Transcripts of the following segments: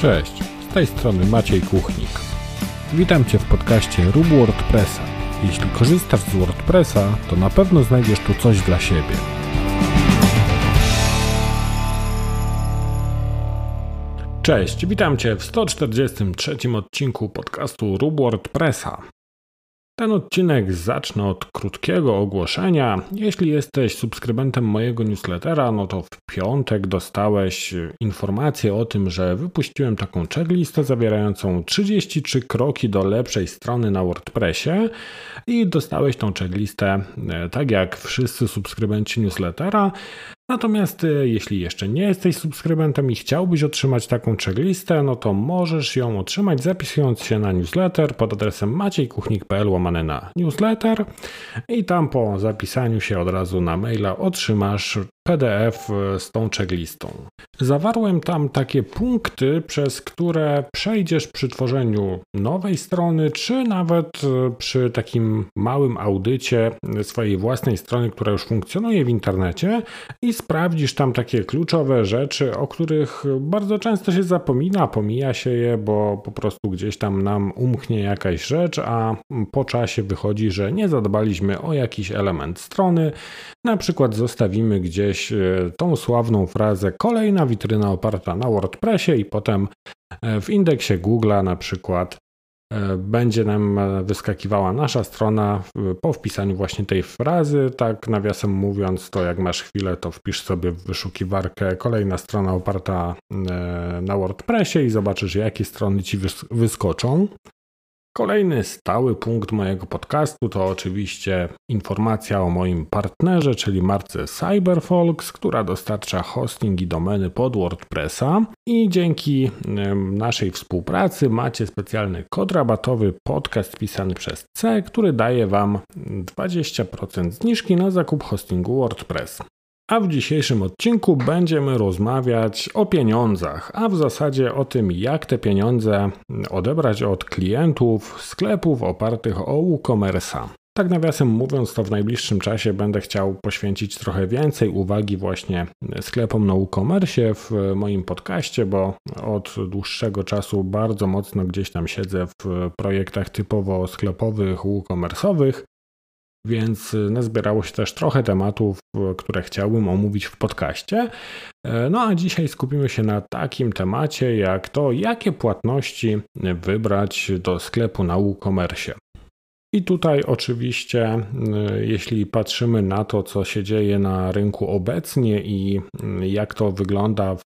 Cześć, z tej strony Maciej Kuchnik. Witam Cię w podcaście Rób WordPressa. Jeśli korzystasz z WordPressa, to na pewno znajdziesz tu coś dla siebie. Cześć, witam Cię w 143 odcinku podcastu Rób WordPressa. Ten odcinek zacznę od krótkiego ogłoszenia. Jeśli jesteś subskrybentem mojego newslettera, no to w piątek dostałeś informację o tym, że wypuściłem taką checklistę zawierającą 33 kroki do lepszej strony na WordPressie i dostałeś tą checklistę tak jak wszyscy subskrybenci newslettera. Natomiast jeśli jeszcze nie jesteś subskrybentem i chciałbyś otrzymać taką checklistę, no to możesz ją otrzymać zapisując się na newsletter pod adresem maciejkuchnik.pl/newsletter i tam po zapisaniu się od razu na maila otrzymasz PDF z tą checklistą. Zawarłem tam takie punkty, przez które przejdziesz przy tworzeniu nowej strony, czy nawet przy takim małym audycie swojej własnej strony, która już funkcjonuje w internecie i sprawdzisz tam takie kluczowe rzeczy, o których bardzo często się zapomina, pomija się je, bo po prostu gdzieś tam nam umknie jakaś rzecz, a po czasie wychodzi, że nie zadbaliśmy o jakiś element strony. Na przykład zostawimy gdzieś tą sławną frazę kolejna witryna oparta na WordPressie i potem w indeksie Google'a na przykład będzie nam wyskakiwała nasza strona po wpisaniu właśnie tej frazy. Tak nawiasem mówiąc, to jak masz chwilę, to wpisz sobie w wyszukiwarkę kolejna strona oparta na WordPressie i zobaczysz, jakie strony Ci wyskoczą. Kolejny stały punkt mojego podcastu to oczywiście informacja o moim partnerze, czyli marce Cyberfolks, która dostarcza hosting i domeny pod WordPressa i dzięki naszej współpracy macie specjalny kod rabatowy podcast pisany przez C, który daje Wam 20% zniżki na zakup hostingu WordPress. A w dzisiejszym odcinku będziemy rozmawiać o pieniądzach, a w zasadzie o tym, jak te pieniądze odebrać od klientów sklepów opartych o WooCommerce'a. Tak nawiasem mówiąc, to w najbliższym czasie będę chciał poświęcić trochę więcej uwagi właśnie sklepom na WooCommerce w moim podcaście, bo od dłuższego czasu bardzo mocno gdzieś tam siedzę w projektach typowo sklepowych, WooCommerce'owych. Więc nazbierało się też trochę tematów, które chciałbym omówić w podcaście. No a dzisiaj skupimy się na takim temacie jak to, jakie płatności wybrać do sklepu na WooCommerce. I tutaj oczywiście, jeśli patrzymy na to, co się dzieje na rynku obecnie i jak to wygląda w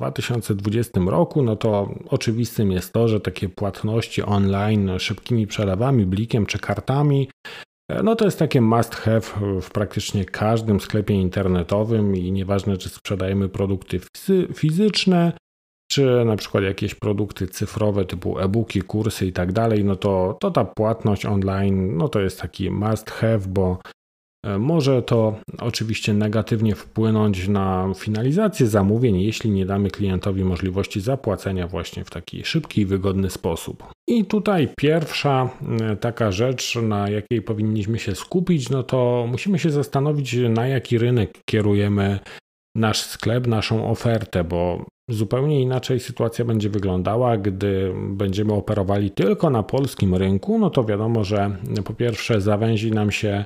2020 roku, no to oczywistym jest to, że takie płatności online szybkimi przelewami, blikiem czy kartami, no to jest takie must have w praktycznie każdym sklepie internetowym i nieważne, czy sprzedajemy produkty fizyczne, czy na przykład jakieś produkty cyfrowe typu e-booki, kursy i tak dalej, no to ta płatność online, no to jest taki must have, bo może to oczywiście negatywnie wpłynąć na finalizację zamówień, jeśli nie damy klientowi możliwości zapłacenia właśnie w taki szybki i wygodny sposób. I tutaj pierwsza taka rzecz, na jakiej powinniśmy się skupić, no to musimy się zastanowić, na jaki rynek kierujemy nasz sklep, naszą ofertę, bo zupełnie inaczej sytuacja będzie wyglądała, gdy będziemy operowali tylko na polskim rynku, no to wiadomo, że po pierwsze zawęzi nam się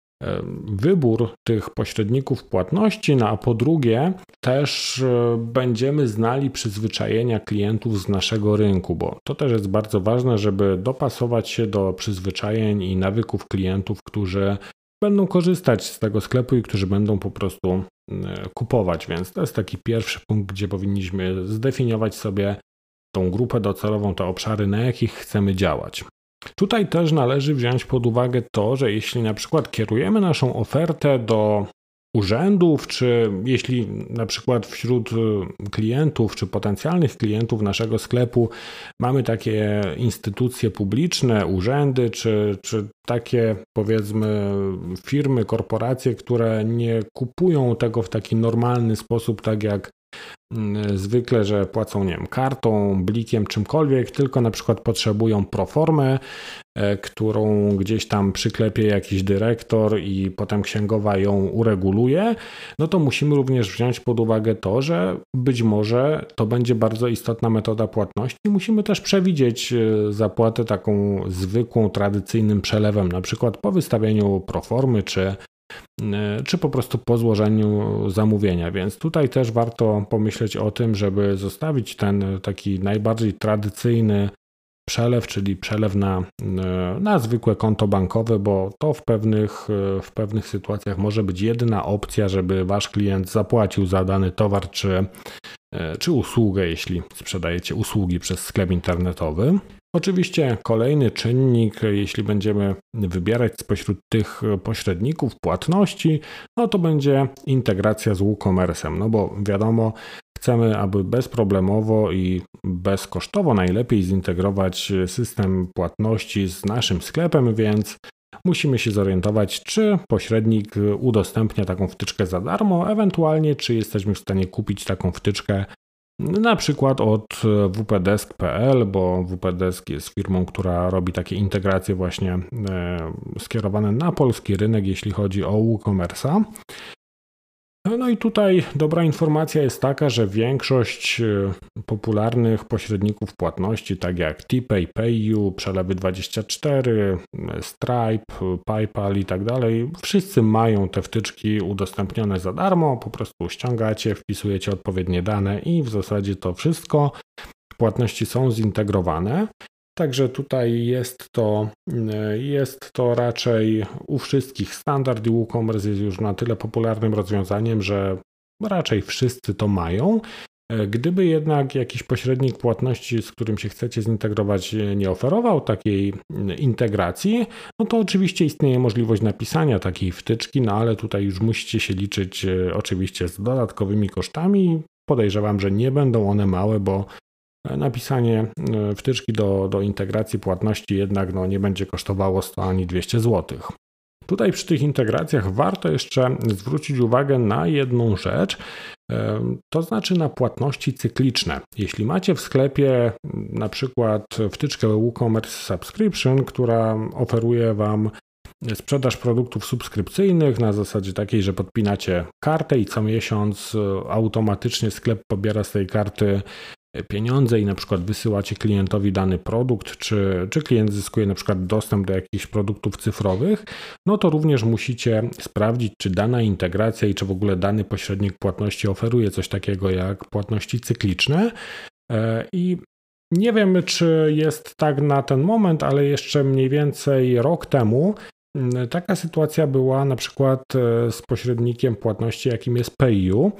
wybór tych pośredników płatności, no a po drugie też będziemy znali przyzwyczajenia klientów z naszego rynku, bo to też jest bardzo ważne, żeby dopasować się do przyzwyczajeń i nawyków klientów, którzy będą korzystać z tego sklepu i którzy będą po prostu kupować, więc to jest taki pierwszy punkt, gdzie powinniśmy zdefiniować sobie tą grupę docelową, te obszary, na jakich chcemy działać. Tutaj też należy wziąć pod uwagę to, że jeśli na przykład kierujemy naszą ofertę do urzędów, czy jeśli na przykład wśród klientów, czy potencjalnych klientów naszego sklepu mamy takie instytucje publiczne, urzędy, czy takie powiedzmy firmy, korporacje, które nie kupują tego w taki normalny sposób, tak jak zwykle, że płacą, nie wiem, kartą, blikiem, czymkolwiek, tylko na przykład potrzebują proformę, którą gdzieś tam przyklepie jakiś dyrektor i potem księgowa ją ureguluje, no to musimy również wziąć pod uwagę to, że być może to będzie bardzo istotna metoda płatności. Musimy też przewidzieć zapłatę taką zwykłą, tradycyjnym przelewem, na przykład po wystawieniu proformy, czy po prostu po złożeniu zamówienia, więc tutaj też warto pomyśleć o tym, żeby zostawić ten taki najbardziej tradycyjny przelew, czyli przelew na zwykłe konto bankowe, bo to w pewnych sytuacjach może być jedyna opcja, żeby wasz klient zapłacił za dany towar czy usługę, jeśli sprzedajecie usługi przez sklep internetowy. Oczywiście kolejny czynnik, jeśli będziemy wybierać spośród tych pośredników płatności, no to będzie integracja z WooCommerce'em, no bo wiadomo, chcemy, aby bezproblemowo i bezkosztowo najlepiej zintegrować system płatności z naszym sklepem, więc musimy się zorientować, czy pośrednik udostępnia taką wtyczkę za darmo, ewentualnie czy jesteśmy w stanie kupić taką wtyczkę na przykład od wpdesk.pl, bo wpdesk jest firmą, która robi takie integracje właśnie skierowane na polski rynek, jeśli chodzi o WooCommerce'a. No i tutaj dobra informacja jest taka, że większość popularnych pośredników płatności, tak jak TPay, PayU, Przelewy24, Stripe, PayPal i tak dalej, wszyscy mają te wtyczki udostępnione za darmo, po prostu ściągacie, wpisujecie odpowiednie dane i w zasadzie to wszystko. Płatności są zintegrowane. Także tutaj jest to raczej u wszystkich standard i WooCommerce jest już na tyle popularnym rozwiązaniem, że raczej wszyscy to mają. Gdyby jednak jakiś pośrednik płatności, z którym się chcecie zintegrować, nie oferował takiej integracji, no to oczywiście istnieje możliwość napisania takiej wtyczki, no ale tutaj już musicie się liczyć oczywiście z dodatkowymi kosztami. Podejrzewam, że nie będą one małe, bo napisanie wtyczki do integracji płatności jednak nie będzie kosztowało 100 ani 200 zł. Tutaj przy tych integracjach warto jeszcze zwrócić uwagę na jedną rzecz, to znaczy na płatności cykliczne. Jeśli macie w sklepie na przykład wtyczkę WooCommerce Subscription, która oferuje Wam sprzedaż produktów subskrypcyjnych na zasadzie takiej, że podpinacie kartę i co miesiąc automatycznie sklep pobiera z tej karty pieniądze i na przykład wysyłacie klientowi dany produkt, czy klient zyskuje na przykład dostęp do jakichś produktów cyfrowych, no to również musicie sprawdzić, czy dana integracja i czy w ogóle dany pośrednik płatności oferuje coś takiego jak płatności cykliczne. I nie wiem, czy jest tak na ten moment, ale jeszcze mniej więcej rok temu taka sytuacja była na przykład z pośrednikiem płatności, jakim jest PayU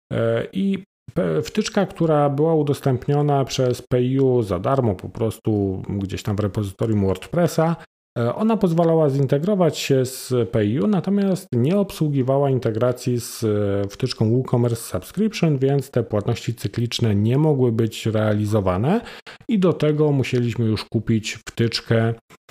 i wtyczka, która była udostępniona przez PayU za darmo po prostu gdzieś tam w repozytorium WordPressa, ona pozwalała zintegrować się z PayU, natomiast nie obsługiwała integracji z wtyczką WooCommerce Subscription, więc te płatności cykliczne nie mogły być realizowane i do tego musieliśmy już kupić wtyczkę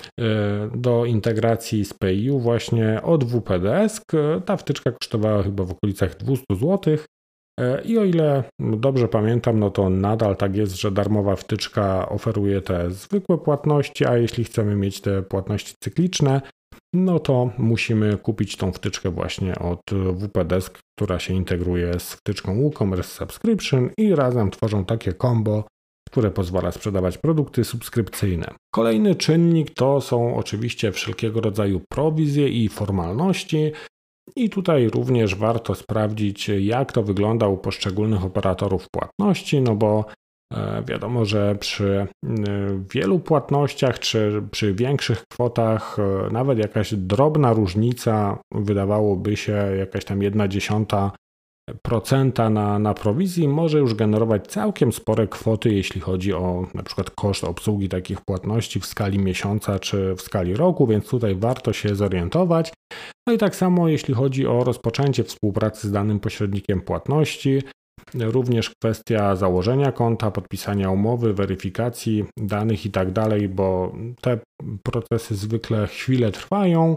do integracji z PayU właśnie od wpdesk. Ta wtyczka kosztowała chyba w okolicach 200 zł. I o ile dobrze pamiętam, no to nadal tak jest, że darmowa wtyczka oferuje te zwykłe płatności, a jeśli chcemy mieć te płatności cykliczne, no to musimy kupić tą wtyczkę właśnie od wpdesk, która się integruje z wtyczką WooCommerce Subscription i razem tworzą takie combo, które pozwala sprzedawać produkty subskrypcyjne. Kolejny czynnik to są oczywiście wszelkiego rodzaju prowizje i formalności. I tutaj również warto sprawdzić, jak to wygląda u poszczególnych operatorów płatności, no bo wiadomo, że przy wielu płatnościach czy przy większych kwotach nawet jakaś drobna różnica, wydawałoby się jakaś tam 0,1% na prowizji może już generować całkiem spore kwoty, jeśli chodzi o na przykład koszt obsługi takich płatności w skali miesiąca czy w skali roku, więc tutaj warto się zorientować. No i tak samo jeśli chodzi o rozpoczęcie współpracy z danym pośrednikiem płatności, również kwestia założenia konta, podpisania umowy, weryfikacji danych i tak dalej, bo te procesy zwykle chwilę trwają.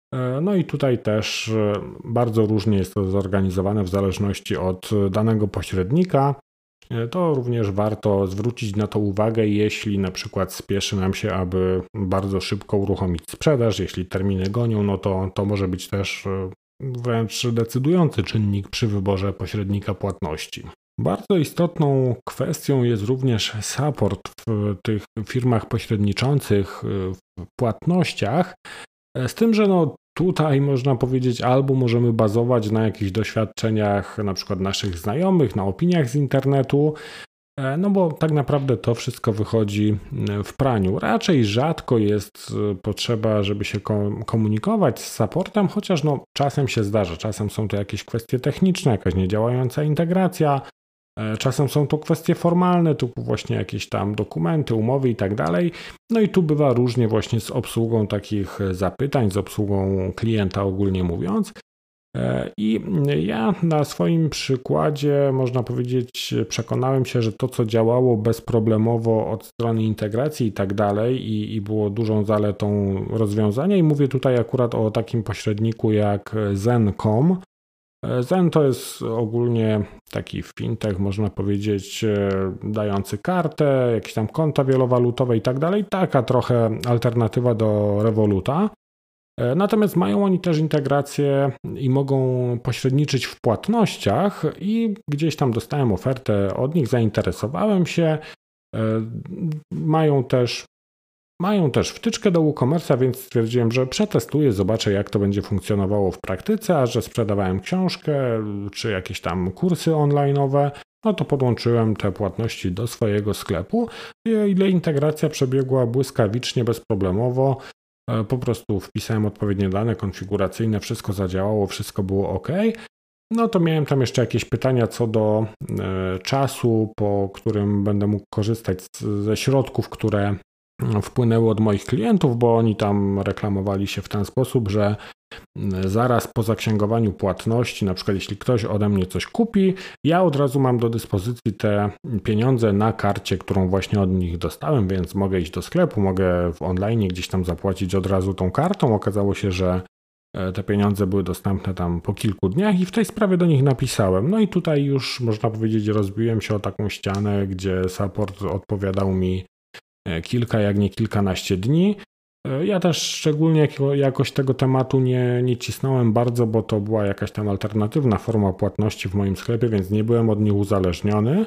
No i tutaj też bardzo różnie jest to zorganizowane w zależności od danego pośrednika. To również warto zwrócić na to uwagę, jeśli na przykład spieszy nam się, aby bardzo szybko uruchomić sprzedaż, jeśli terminy gonią, no to może być też wręcz decydujący czynnik przy wyborze pośrednika płatności. Bardzo istotną kwestią jest również support w tych firmach pośredniczących w płatnościach, z tym, że tutaj można powiedzieć, albo możemy bazować na jakichś doświadczeniach na przykład naszych znajomych, na opiniach z internetu, no bo tak naprawdę to wszystko wychodzi w praniu. Raczej rzadko jest potrzeba, żeby się komunikować z supportem, chociaż czasem się zdarza. Czasem są to jakieś kwestie techniczne, jakaś niedziałająca integracja, czasem są to kwestie formalne, typu właśnie jakieś tam dokumenty, umowy i tak dalej. No i tu bywa różnie właśnie z obsługą takich zapytań, z obsługą klienta ogólnie mówiąc. I ja na swoim przykładzie, można powiedzieć, przekonałem się, że to, co działało bezproblemowo od strony integracji i tak dalej i było dużą zaletą rozwiązania, i mówię tutaj akurat o takim pośredniku jak Zen.com. Zen to jest ogólnie taki fintech, można powiedzieć, dający kartę, jakieś tam konta wielowalutowe i tak dalej, taka trochę alternatywa do Revoluta. Natomiast mają oni też integrację i mogą pośredniczyć w płatnościach i gdzieś tam dostałem ofertę od nich, zainteresowałem się. Mają też wtyczkę do WooCommerce'a, więc stwierdziłem, że przetestuję, zobaczę jak to będzie funkcjonowało w praktyce, a że sprzedawałem książkę czy jakieś tam kursy online'owe, no to podłączyłem te płatności do swojego sklepu i o ile integracja przebiegła błyskawicznie, bezproblemowo, po prostu wpisałem odpowiednie dane konfiguracyjne, wszystko zadziałało, wszystko było ok. No to miałem tam jeszcze jakieś pytania co do czasu, po którym będę mógł korzystać ze środków, które wpłynęły od moich klientów, bo oni tam reklamowali się w ten sposób, że zaraz po zaksięgowaniu płatności, na przykład jeśli ktoś ode mnie coś kupi, ja od razu mam do dyspozycji te pieniądze na karcie, którą właśnie od nich dostałem, więc mogę iść do sklepu, mogę w online gdzieś tam zapłacić od razu tą kartą. Okazało się, że te pieniądze były dostępne tam po kilku dniach i w tej sprawie do nich napisałem. No i tutaj już można powiedzieć rozbiłem się o taką ścianę, gdzie support odpowiadał mi kilka, jak nie kilkanaście dni. Ja też szczególnie jakoś tego tematu nie cisnąłem bardzo, bo to była jakaś tam alternatywna forma płatności w moim sklepie, więc nie byłem od nich uzależniony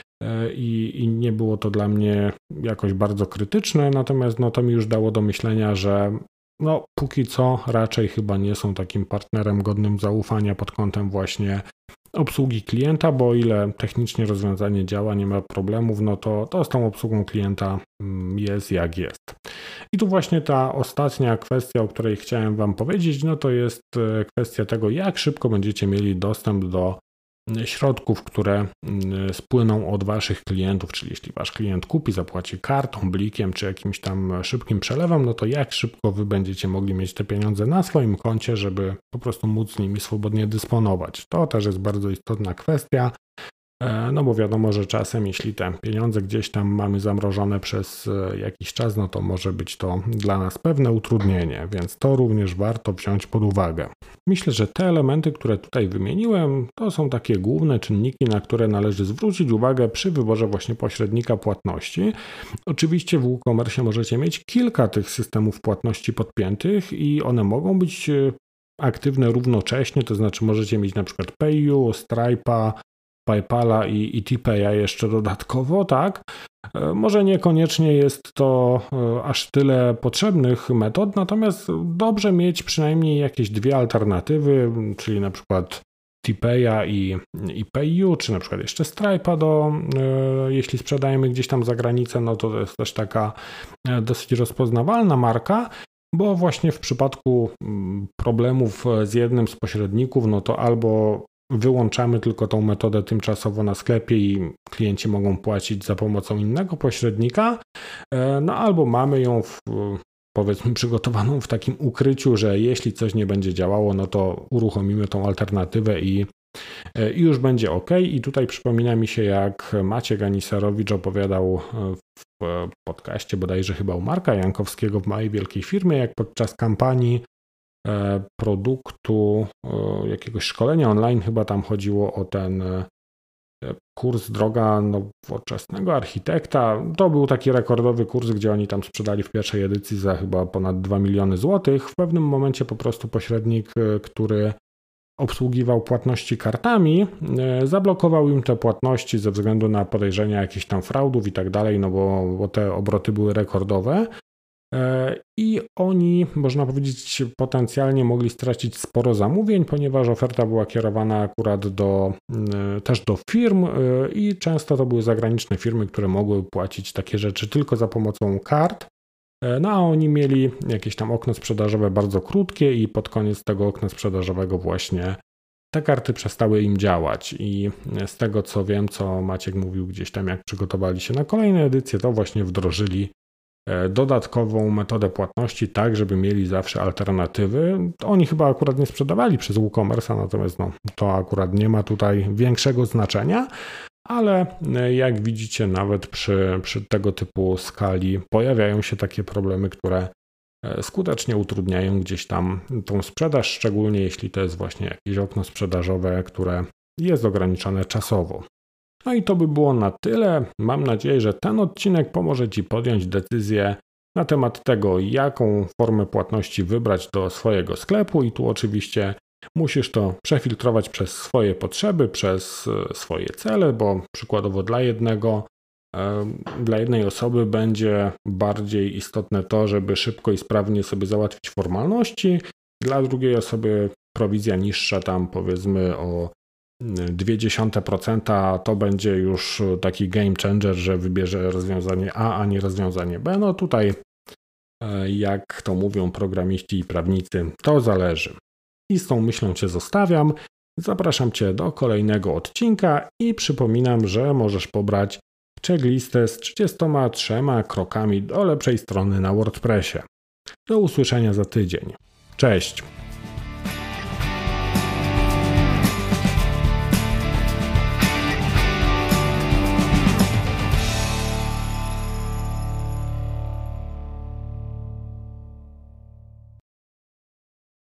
i nie było to dla mnie jakoś bardzo krytyczne, natomiast to mi już dało do myślenia, że póki co raczej chyba nie są takim partnerem godnym zaufania pod kątem właśnie obsługi klienta, bo o ile technicznie rozwiązanie działa, nie ma problemów, to z tą obsługą klienta jest jak jest. I tu właśnie ta ostatnia kwestia, o której chciałem Wam powiedzieć, to jest kwestia tego, jak szybko będziecie mieli dostęp do środków, które spłyną od Waszych klientów, czyli jeśli Wasz klient kupi, zapłaci kartą, blikiem czy jakimś tam szybkim przelewem, to jak szybko Wy będziecie mogli mieć te pieniądze na swoim koncie, żeby po prostu móc nimi swobodnie dysponować. To też jest bardzo istotna kwestia, bo wiadomo, że czasem jeśli te pieniądze gdzieś tam mamy zamrożone przez jakiś czas, to może być to dla nas pewne utrudnienie, więc to również warto wziąć pod uwagę. Myślę, że te elementy, które tutaj wymieniłem, to są takie główne czynniki, na które należy zwrócić uwagę przy wyborze właśnie pośrednika płatności. Oczywiście w WooCommerce możecie mieć kilka tych systemów płatności podpiętych i one mogą być aktywne równocześnie, to znaczy możecie mieć na przykład PayU, Stripe'a, PayPala i TPay'a jeszcze dodatkowo, tak? Może niekoniecznie jest to aż tyle potrzebnych metod, natomiast dobrze mieć przynajmniej jakieś dwie alternatywy, czyli na przykład TPay'a i PayU, czy na przykład jeszcze Stripe'a jeśli sprzedajemy gdzieś tam za granicę, to jest też taka dosyć rozpoznawalna marka, bo właśnie w przypadku problemów z jednym z pośredników, to albo wyłączamy tylko tą metodę tymczasowo na sklepie i klienci mogą płacić za pomocą innego pośrednika, albo mamy ją powiedzmy przygotowaną w takim ukryciu, że jeśli coś nie będzie działało, to uruchomimy tą alternatywę i już będzie ok. I tutaj przypomina mi się, jak Maciek Aniserowicz opowiadał w podcaście bodajże chyba u Marka Jankowskiego w Małej Wielkiej Firmie, jak podczas kampanii produktu, jakiegoś szkolenia online, chyba tam chodziło o ten kurs Droga nowoczesnego architekta. To był taki rekordowy kurs, gdzie oni tam sprzedali w pierwszej edycji za chyba ponad 2 miliony złotych. W pewnym momencie po prostu pośrednik, który obsługiwał płatności kartami, zablokował im te płatności ze względu na podejrzenia jakichś tam fraudów i tak dalej, no bo te obroty były rekordowe. I oni, można powiedzieć, potencjalnie mogli stracić sporo zamówień, ponieważ oferta była kierowana akurat też do firm i często to były zagraniczne firmy, które mogły płacić takie rzeczy tylko za pomocą kart. No a oni mieli jakieś tam okno sprzedażowe bardzo krótkie i pod koniec tego okna sprzedażowego właśnie te karty przestały im działać i z tego co wiem, co Maciek mówił gdzieś tam, jak przygotowali się na kolejne edycje, to właśnie wdrożyli dodatkową metodę płatności, tak żeby mieli zawsze alternatywy. Oni chyba akurat nie sprzedawali przez WooCommerce'a, natomiast to akurat nie ma tutaj większego znaczenia, ale jak widzicie, nawet przy tego typu skali pojawiają się takie problemy, które skutecznie utrudniają gdzieś tam tą sprzedaż, szczególnie jeśli to jest właśnie jakieś okno sprzedażowe, które jest ograniczone czasowo. No i to by było na tyle. Mam nadzieję, że ten odcinek pomoże Ci podjąć decyzję na temat tego, jaką formę płatności wybrać do swojego sklepu i tu oczywiście musisz to przefiltrować przez swoje potrzeby, przez swoje cele, bo przykładowo dla jednej osoby będzie bardziej istotne to, żeby szybko i sprawnie sobie załatwić formalności, dla drugiej osoby prowizja niższa, tam powiedzmy o 0,2% to będzie już taki game changer, że wybierze rozwiązanie A nie rozwiązanie B. No tutaj, jak to mówią programiści i prawnicy, to zależy. I z tą myślą Cię zostawiam. Zapraszam Cię do kolejnego odcinka i przypominam, że możesz pobrać checklistę z 33 krokami do lepszej strony na WordPressie. Do usłyszenia za tydzień. Cześć!